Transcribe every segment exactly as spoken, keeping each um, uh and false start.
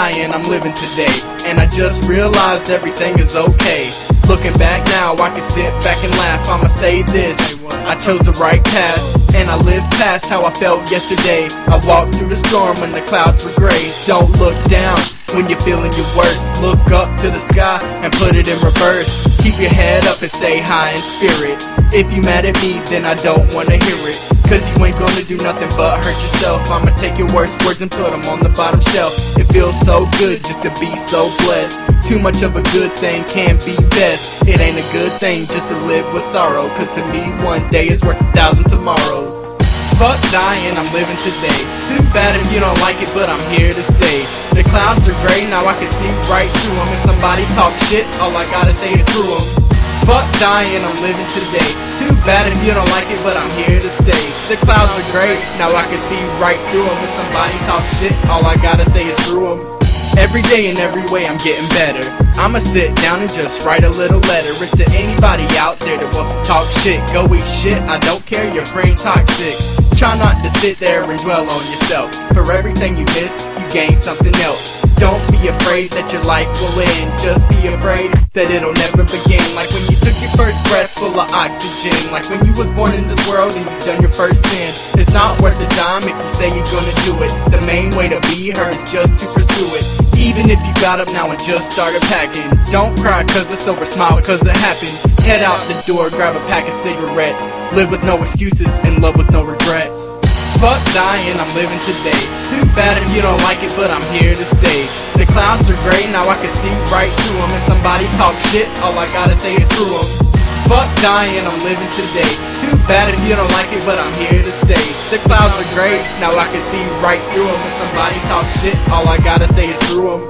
dying, I'm living today, and I just realized everything is okay. Looking back now, I can sit back and laugh. I'ma say this: I chose the right path, and I lived past how I felt yesterday. I walked through the storm when the clouds were gray. Don't look down when you're feeling your worst. Look up to the sky and put it in reverse. Keep your head up and stay high in spirit. If you mad at me, then I don't wanna hear it, cause you ain't gonna do nothing but hurt yourself. I'ma take your worst words and put them on the bottom shelf. It feels so good just to be so blessed. Too much of a good thing can't be best. It ain't a good thing just to live with sorrow, cause to me one day is worth a thousand tomorrows. Fuck dying, I'm living today. Too bad if you don't like it, but I'm here to stay. The clouds are gray, now I can see right through them. If somebody talk shit, all I gotta say is screw them. Fuck dying, I'm living today. Too bad if you don't like it, but I'm here to stay. The clouds are gray, now I can see right through them. If somebody talk shit, all I gotta say is screw them. Every day in every way I'm getting better. I'ma sit down and just write a little letter. It's to anybody out there that wants to talk shit. Go eat shit, I don't care, your brain toxic. Try not to sit there and dwell on yourself. For everything you missed, you gain something else. Don't be afraid that your life will end. Just be afraid that it'll never begin. Like when you took your first breath full of oxygen. Like when you was born in this world and you done your first sin. It's not worth a dime if you say you're gonna do it. The main way to be her is just to pursue it. Even if you got up now and just started packing. Don't cry cause it's over, smile cause it happened. Head out the door, grab a pack of cigarettes. Live with no excuses and love with no regrets. Fuck dying, I'm living today. Too bad if you don't like it, but I'm here to stay. The clouds are gray, now I can see right through them. If somebody talk shit, all I gotta say is screw them. Fuck dying, I'm living today. Too bad if you don't like it, but I'm here to stay. The clouds are gray, now I can see right through them. If somebody talk shit, all I gotta say is screw them.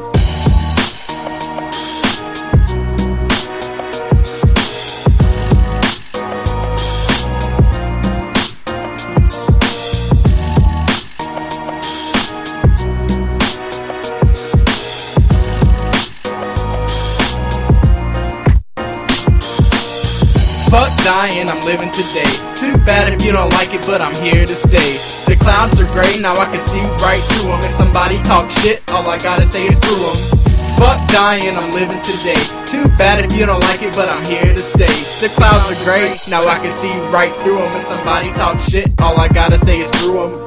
Fuck dying, I'm living today. Too bad if you don't like it, but I'm here to stay. The clouds are gray, now I can see right through them. If somebody talk shit, all I gotta say is screw them. Fuck dying, I'm living today. Too bad if you don't like it, but I'm here to stay. The clouds are gray, now I can see right through them. If somebody talk shit, all I gotta say is screw them.